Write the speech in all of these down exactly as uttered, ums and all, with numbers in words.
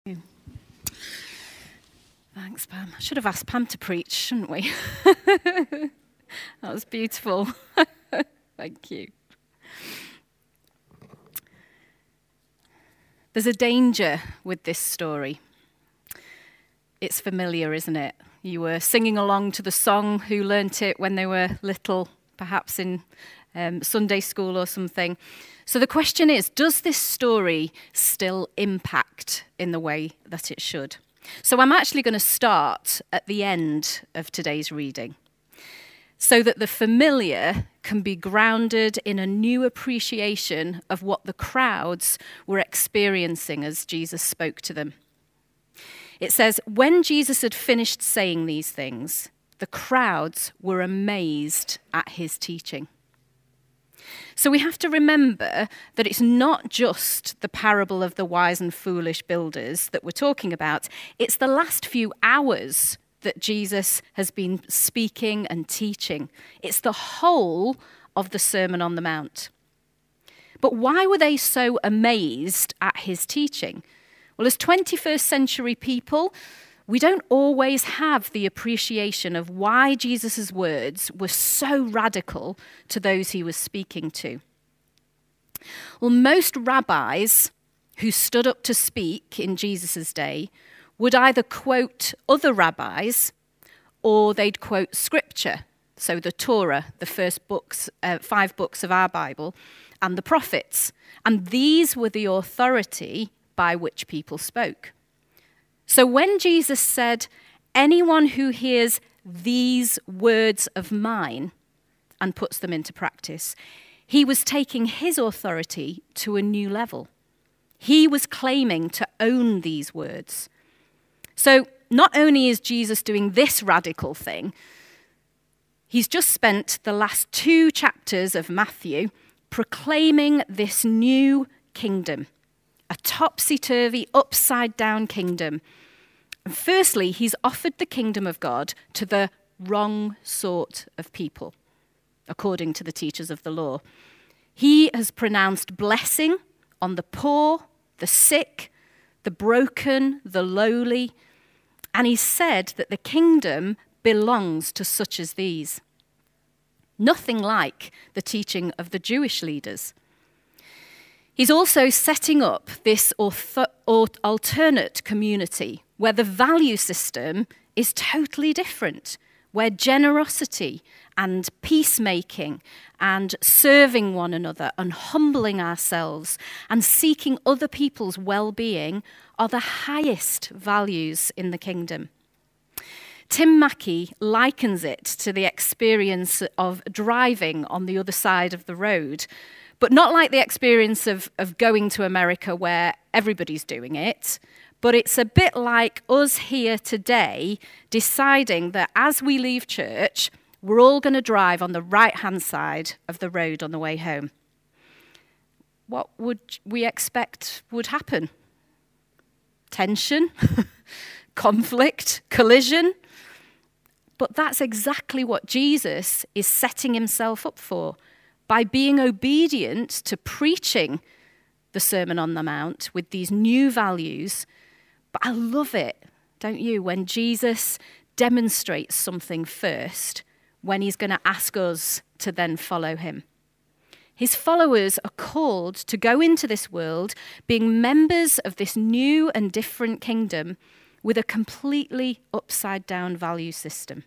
Thanks, Pam. I should have asked Pam to preach, shouldn't we? That was beautiful. Thank you. There's a danger with this story. It's familiar, isn't it? You were singing along to the song, who learnt it when they were little, perhaps in um, Sunday school or something. So the question is, does this story still impact in the way that it should? So I'm actually going to start at the end of today's reading, so that the familiar can be grounded in a new appreciation of what the crowds were experiencing as Jesus spoke to them. It says, when Jesus had finished saying these things, the crowds were amazed at his teaching. So we have to remember that it's not just the parable of the wise and foolish builders that we're talking about. It's the last few hours that Jesus has been speaking and teaching. It's the whole of the Sermon on the Mount. But why were they so amazed at his teaching? Well, as twenty-first century people, we don't always have the appreciation of why Jesus' words were so radical to those he was speaking to. Well, most rabbis who stood up to speak in Jesus' day would either quote other rabbis or they'd quote scripture, so the Torah, the first books, uh, five books of our Bible, and the prophets. And these were the authority by which people spoke. So when Jesus said, anyone who hears these words of mine and puts them into practice, he was taking his authority to a new level. He was claiming to own these words. So not only is Jesus doing this radical thing, he's just spent the last two chapters of Matthew proclaiming this new kingdom, a topsy-turvy, upside-down kingdom. And firstly, he's offered the kingdom of God to the wrong sort of people, according to the teachers of the law. He has pronounced blessing on the poor, the sick, the broken, the lowly, and he said that the kingdom belongs to such as these. Nothing like the teaching of the Jewish leaders. He's also setting up this author- alternate community where the value system is totally different, where generosity and peacemaking and serving one another and humbling ourselves and seeking other people's well-being are the highest values in the kingdom. Tim Mackey likens it to the experience of driving on the other side of the road, but not like the experience of, of going to America where everybody's doing it, but it's a bit like us here today deciding that as we leave church, we're all going to drive on the right-hand side of the road on the way home. What would we expect would happen? Tension, conflict, collision. But that's exactly what Jesus is setting himself up for by being obedient to preaching the Sermon on the Mount with these new values. But I love it, don't you, when Jesus demonstrates something first, when he's going to ask us to then follow him. His followers are called to go into this world being members of this new and different kingdom with a completely upside-down value system.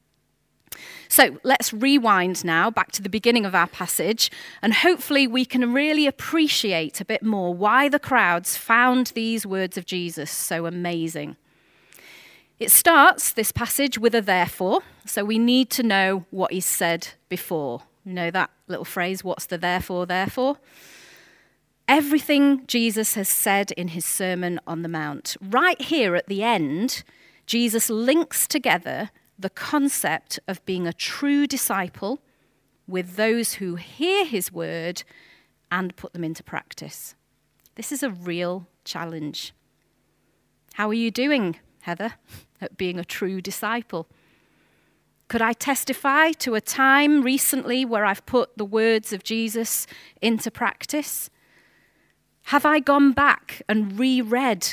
So let's rewind now back to the beginning of our passage, and hopefully we can really appreciate a bit more why the crowds found these words of Jesus so amazing. It starts, this passage, with a therefore, so we need to know what he said before. You know that little phrase, what's the therefore, therefore? Everything Jesus has said in his Sermon on the Mount. Right here at the end, Jesus links together the concept of being a true disciple with those who hear his word and put them into practice. This is a real challenge. How are you doing, Heather, at being a true disciple? Could I testify to a time recently where I've put the words of Jesus into practice? Have I gone back and reread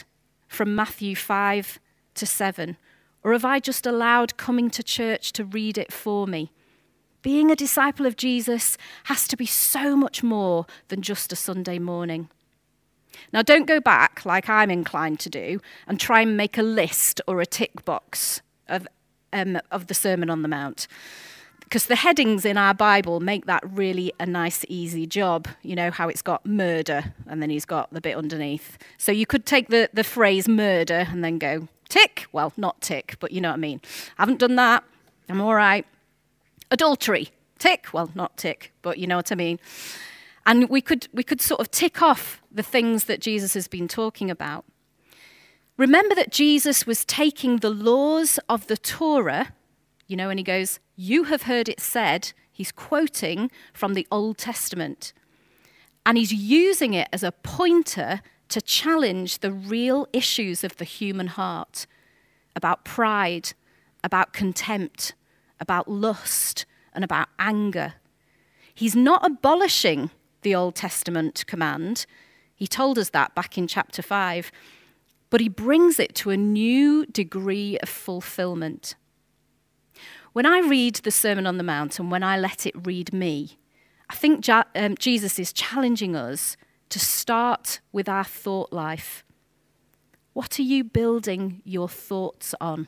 from Matthew five to seven? Or have I just allowed coming to church to read it for me? Being a disciple of Jesus has to be so much more than just a Sunday morning. Now, don't go back, like I'm inclined to do, and try and make a list or a tick box of, um, of the Sermon on the Mount. Because the headings in our Bible make that really a nice, easy job. You know how it's got murder, and then he's got the bit underneath. So you could take the, the phrase murder and then go, tick. Well, not tick, but you know what I mean. I haven't done that. I'm all right. Adultery. Tick. Well, not tick, but you know what I mean. And we could we could sort of tick off the things that Jesus has been talking about. Remember that Jesus was taking the laws of the Torah, you know, and he goes, you have heard it said, he's quoting from the Old Testament. And he's using it as a pointer to challenge the real issues of the human heart, about pride, about contempt, about lust, and about anger. He's not abolishing the Old Testament command. He told us that back in chapter five. But he brings it to a new degree of fulfillment. When I read the Sermon on the Mount and when I let it read me, I think ja- um, Jesus is challenging us to start with our thought life. What are you building your thoughts on?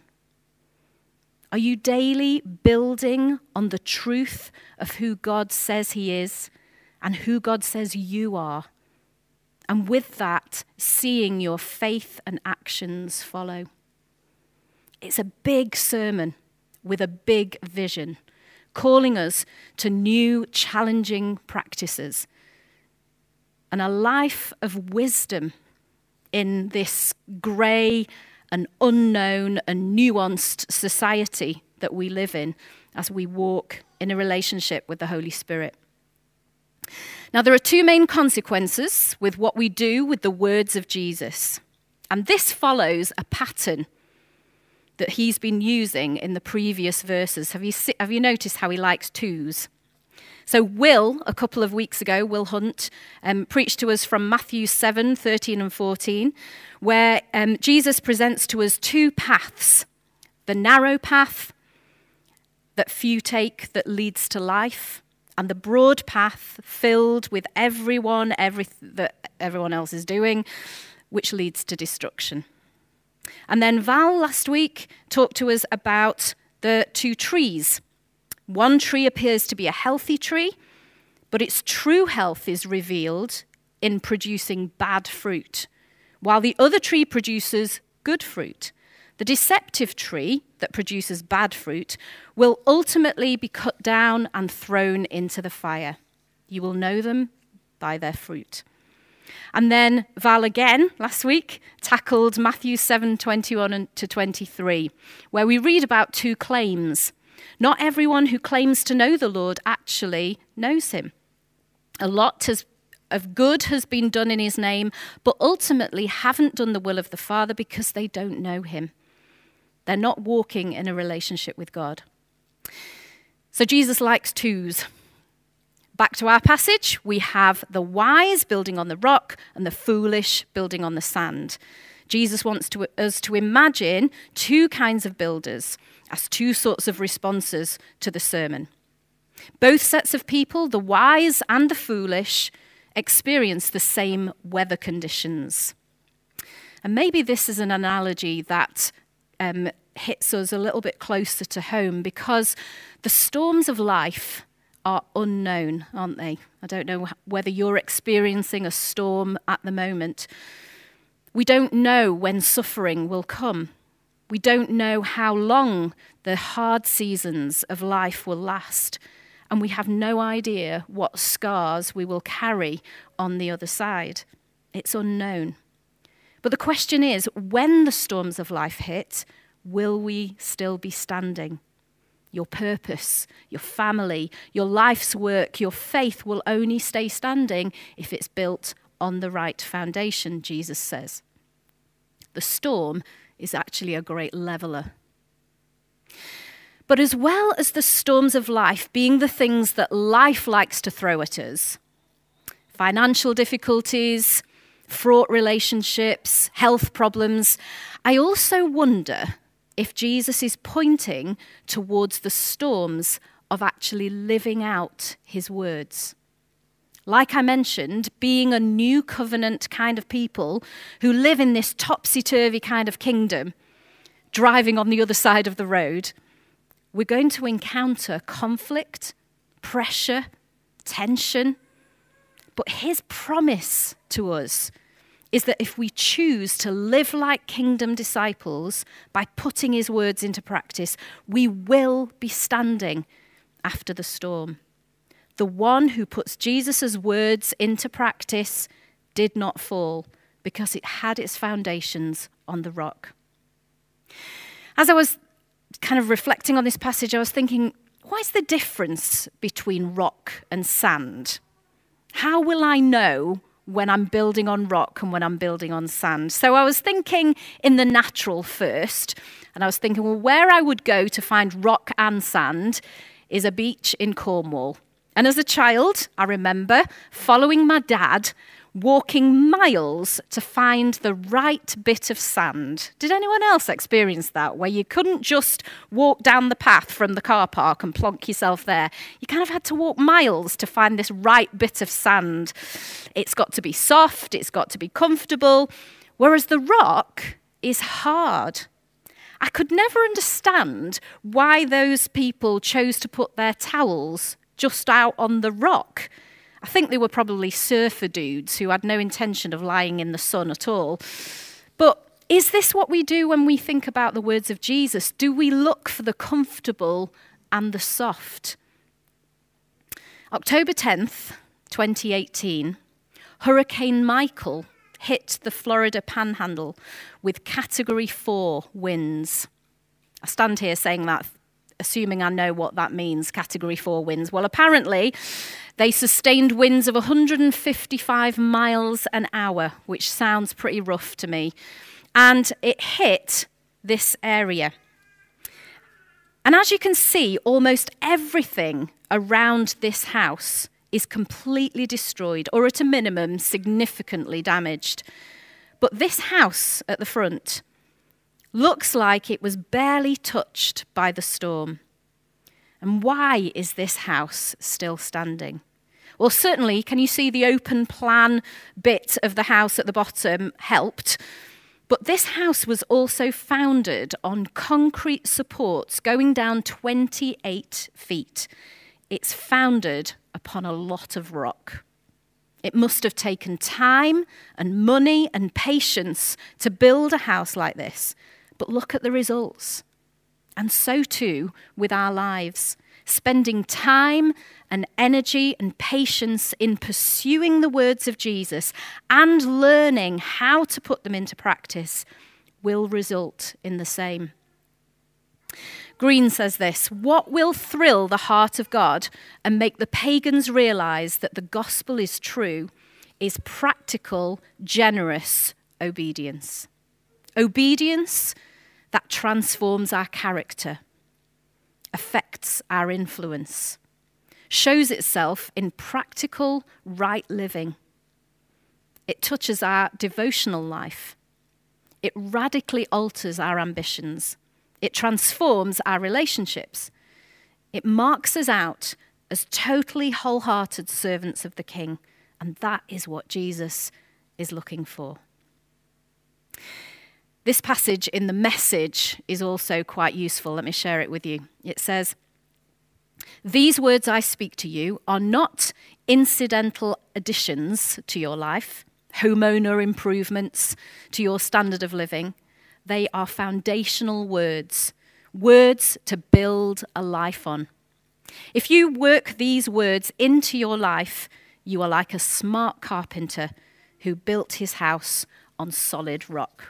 Are you daily building on the truth of who God says he is and who God says you are? And with that, seeing your faith and actions follow. It's a big sermon with a big vision, calling us to new, challenging practices and a life of wisdom in this grey and unknown and nuanced society that we live in as we walk in a relationship with the Holy Spirit. Now, there are two main consequences with what we do with the words of Jesus. And this follows a pattern that he's been using in the previous verses. Have you, have you noticed how he likes twos? So Will, a couple of weeks ago, Will Hunt, um, preached to us from Matthew seven, thirteen and fourteen, where um, Jesus presents to us two paths. The narrow path that few take that leads to life, and the broad path filled with everyone, everything that everyone else is doing, which leads to destruction. And then Val last week talked to us about the two trees. One tree appears to be a healthy tree, but its true health is revealed in producing bad fruit, while the other tree produces good fruit. The deceptive tree that produces bad fruit will ultimately be cut down and thrown into the fire. You will know them by their fruit. And then Val again last week tackled Matthew seven, twenty-one to twenty-three, where we read about two claims. Not everyone who claims to know the Lord actually knows him. A lot has, of good has been done in his name, but ultimately haven't done the will of the Father because they don't know him. They're not walking in a relationship with God. So Jesus likes twos. Back to our passage, we have the wise building on the rock and the foolish building on the sand. Jesus wants to, us to imagine two kinds of builders as two sorts of responses to the sermon. Both sets of people, the wise and the foolish, experience the same weather conditions. And maybe this is an analogy that um, hits us a little bit closer to home, because the storms of life are unknown, aren't they? I don't know whether you're experiencing a storm at the moment. We don't know when suffering will come. We don't know how long the hard seasons of life will last. And we have no idea what scars we will carry on the other side. It's unknown. But the question is, when the storms of life hit, will we still be standing? Your purpose, your family, your life's work, your faith will only stay standing if it's built on the right foundation, Jesus says. The storm is actually a great leveler. But as well as the storms of life being the things that life likes to throw at us, financial difficulties, fraught relationships, health problems, I also wonder if Jesus is pointing towards the storms of actually living out his words. Like I mentioned, being a new covenant kind of people who live in this topsy-turvy kind of kingdom, driving on the other side of the road, we're going to encounter conflict, pressure, tension. But his promise to us is that if we choose to live like kingdom disciples by putting his words into practice, we will be standing after the storm. The one who puts Jesus' words into practice did not fall because it had its foundations on the rock. As I was kind of reflecting on this passage, I was thinking, what is the difference between rock and sand? How will I know when I'm building on rock and when I'm building on sand? So I was thinking in the natural first, and I was thinking, well, where I would go to find rock and sand is a beach in Cornwall. And as a child, I remember following my dad, walking miles to find the right bit of sand. Did anyone else experience that, where you couldn't just walk down the path from the car park and plonk yourself there? You kind of had to walk miles to find this right bit of sand. It's got to be soft, it's got to be comfortable, whereas the rock is hard. I could never understand why those people chose to put their towels just out on the rock. I think they were probably surfer dudes who had no intention of lying in the sun at all. But is this what we do when we think about the words of Jesus? Do we look for the comfortable and the soft? October tenth, twenty eighteen, Hurricane Michael hit the Florida Panhandle with Category four winds. I stand here saying that, assuming I know what that means, Category four winds. Well, apparently, they sustained winds of one hundred fifty-five miles an hour, which sounds pretty rough to me. And it hit this area. And as you can see, almost everything around this house is completely destroyed, or at a minimum, significantly damaged. But this house at the front looks like it was barely touched by the storm. And why is this house still standing? Well, certainly, can you see the open plan bit of the house at the bottom helped? But this house was also founded on concrete supports going down twenty-eight feet. It's founded upon a lot of rock. It must have taken time and money and patience to build a house like this. But look at the results. And so too with our lives. Spending time and energy and patience in pursuing the words of Jesus and learning how to put them into practice will result in the same. Green says this: what will thrill the heart of God and make the pagans realize that the gospel is true is practical, generous obedience. Obedience that transforms our character, affects our influence, shows itself in practical, right living. It touches our devotional life. It radically alters our ambitions. It transforms our relationships. It marks us out as totally wholehearted servants of the King, and that is what Jesus is looking for. This passage in the Message is also quite useful. Let me share it with you. It says, "These words I speak to you are not incidental additions to your life, homeowner improvements to your standard of living. They are foundational words, words to build a life on. If you work these words into your life, you are like a smart carpenter who built his house on solid rock."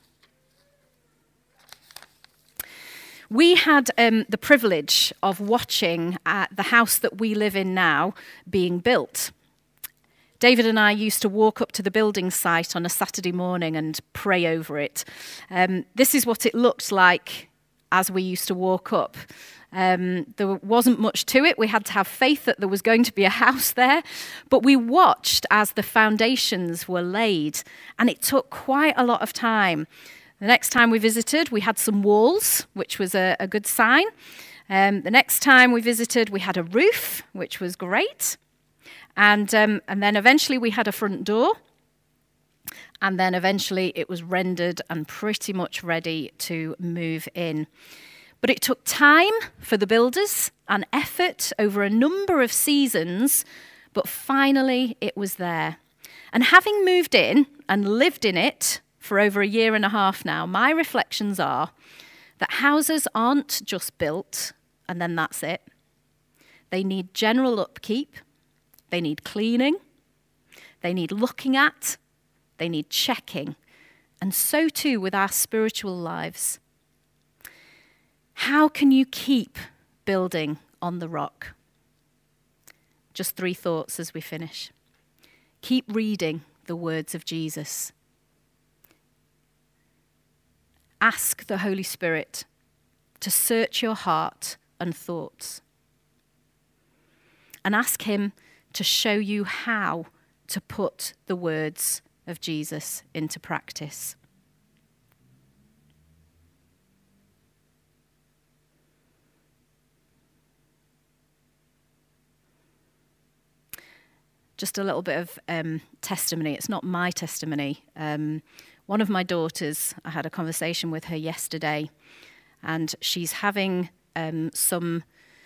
We had um, the privilege of watching uh, the house that we live in now being built. David and I used to walk up to the building site on a Saturday morning and pray over it. Um, this is what it looked like as we used to walk up. Um, there wasn't much to it. We had to have faith that there was going to be a house there. But we watched as the foundations were laid, and it took quite a lot of time. The next time we visited, we had some walls, which was a, a good sign. Um, the next time we visited, we had a roof, which was great. And, um, and then eventually we had a front door. And then eventually it was rendered and pretty much ready to move in. But it took time for the builders and effort over a number of seasons, but finally it was there. And having moved in and lived in it for over a year and a half now, my reflections are that houses aren't just built and then that's it. They need general upkeep, they need cleaning, they need looking at, they need checking, and so too with our spiritual lives. How can you keep building on the rock? Just three thoughts as we finish. Keep reading the words of Jesus. Ask the Holy Spirit to search your heart and thoughts. And ask him to show you how to put the words of Jesus into practice. Just a little bit of um, testimony. It's not my testimony. Um, one of my daughters, I had a conversation with her yesterday, and she's having um, some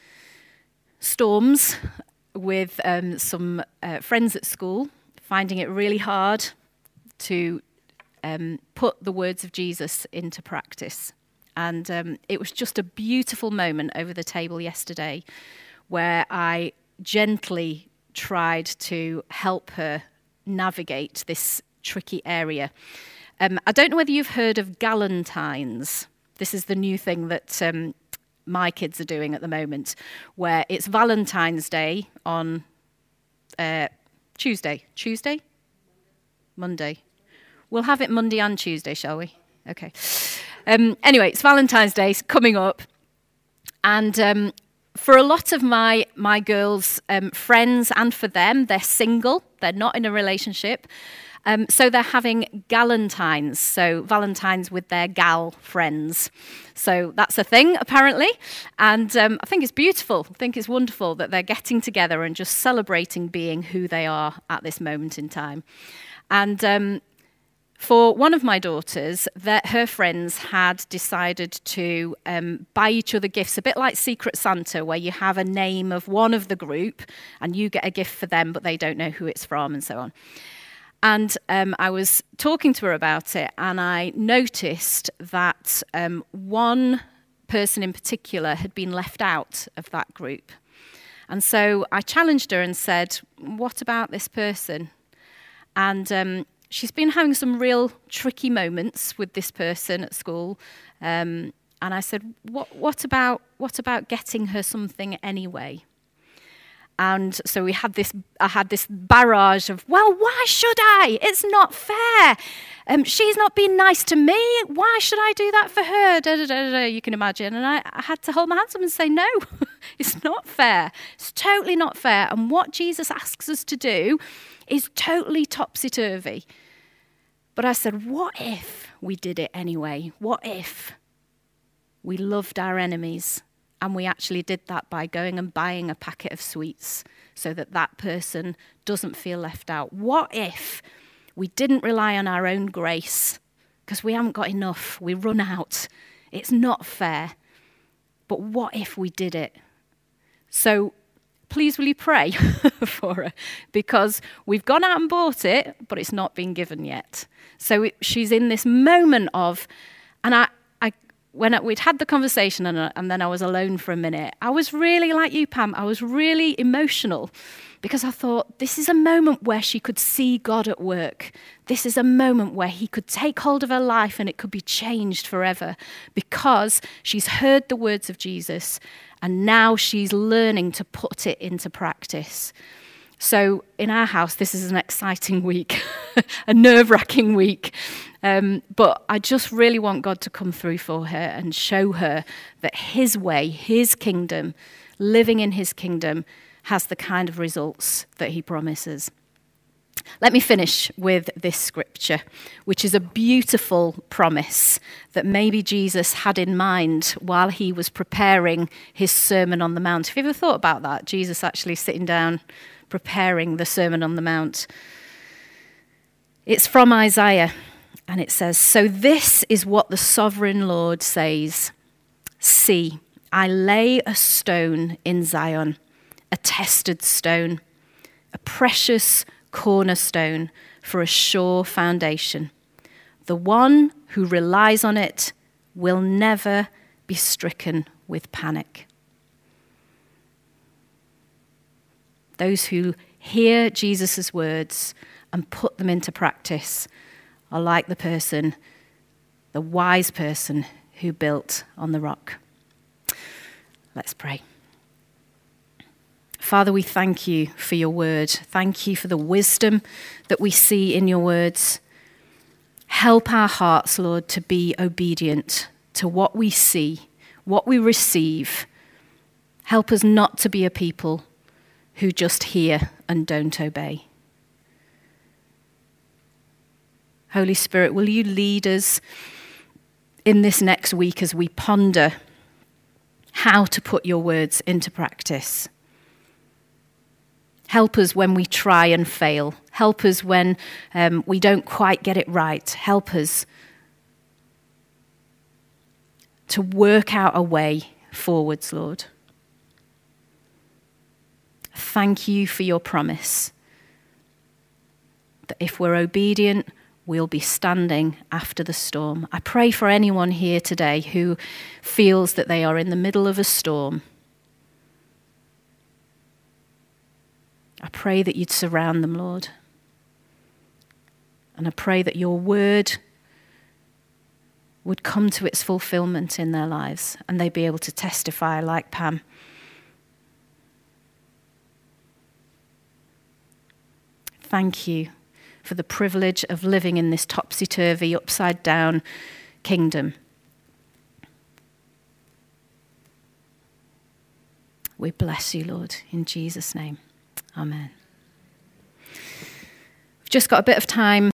storms with um, some uh, friends at school, finding it really hard to um, put the words of Jesus into practice. And um, it was just a beautiful moment over the table yesterday where I gently tried to help her navigate this tricky area. Um, I don't know whether you've heard of Galentine's. This is the new thing that um, my kids are doing at the moment, where it's Valentine's Day on uh, Tuesday. Tuesday? Monday. We'll have it Monday and Tuesday, shall we? Okay. Um, anyway, it's Valentine's Day coming up. And um, for a lot of my, my girls' um, friends and for them, they're single. They're not in a relationship. Um, so they're having galentines, so Valentines with their gal friends. So that's a thing, apparently. And um, I think it's beautiful. I think it's wonderful that they're getting together and just celebrating being who they are at this moment in time. And um, for one of my daughters, that her friends had decided to um, buy each other gifts, a bit like Secret Santa, where you have a name of one of the group and you get a gift for them, but they don't know who it's from and so on. And um, I was talking to her about it, and I noticed that um, one person in particular had been left out of that group. And so I challenged her and said, what about this person? And um, she's been having some real tricky moments with this person at school. Um, and I said, what, what about, what about getting her something anyway? And so we had this, I had this barrage of, well, why should I? It's not fair. Um, she's not been nice to me. Why should I do that for her? Da, da, da, da, you can imagine. And I, I had to hold my hands up and say, no, it's not fair. It's totally not fair. And what Jesus asks us to do is totally topsy-turvy. But I said, what if we did it anyway? What if we loved our enemies? And we actually did that by going and buying a packet of sweets so that that person doesn't feel left out. What if we didn't rely on our own grace because we haven't got enough, we run out. It's not fair. But what if we did it? So please will you pray for her, because we've gone out and bought it, but it's not been given yet. So it, she's in this moment of, and I, when I, we'd had the conversation and, and then I was alone for a minute, I was really like you, Pam, I was really emotional because I thought this is a moment where she could see God at work. This is a moment where he could take hold of her life and it could be changed forever because she's heard the words of Jesus and now she's learning to put it into practice. So in our house, this is an exciting week, a nerve-wracking week. Um, but I just really want God to come through for her and show her that his way, his kingdom, living in his kingdom, has the kind of results that he promises. Let me finish with this scripture, which is a beautiful promise that maybe Jesus had in mind while he was preparing his Sermon on the Mount. Have you ever thought about that? Jesus actually sitting down, preparing the Sermon on the Mount. It's from Isaiah, and it says, "So this is what the sovereign Lord says. See, I lay a stone in Zion, a tested stone, a precious cornerstone for a sure foundation. The one who relies on it will never be stricken with panic." Those who hear Jesus' words and put them into practice are like the person, the wise person who built on the rock. Let's pray. Father, we thank you for your word. Thank you for the wisdom that we see in your words. Help our hearts, Lord, to be obedient to what we see, what we receive. Help us not to be a people who just hear and don't obey. Holy Spirit, will you lead us in this next week as we ponder how to put your words into practice? Help us when we try and fail. Help us when um, we don't quite get it right. Help us to work out a way forwards, Lord. Thank you for your promise that if we're obedient, we'll be standing after the storm. I pray for anyone here today who feels that they are in the middle of a storm. I pray that you'd surround them, Lord. And I pray that your word would come to its fulfillment in their lives and they'd be able to testify like Pam. Thank you for the privilege of living in this topsy-turvy, upside-down kingdom. We bless you, Lord, in Jesus' name. Amen. We've just got a bit of time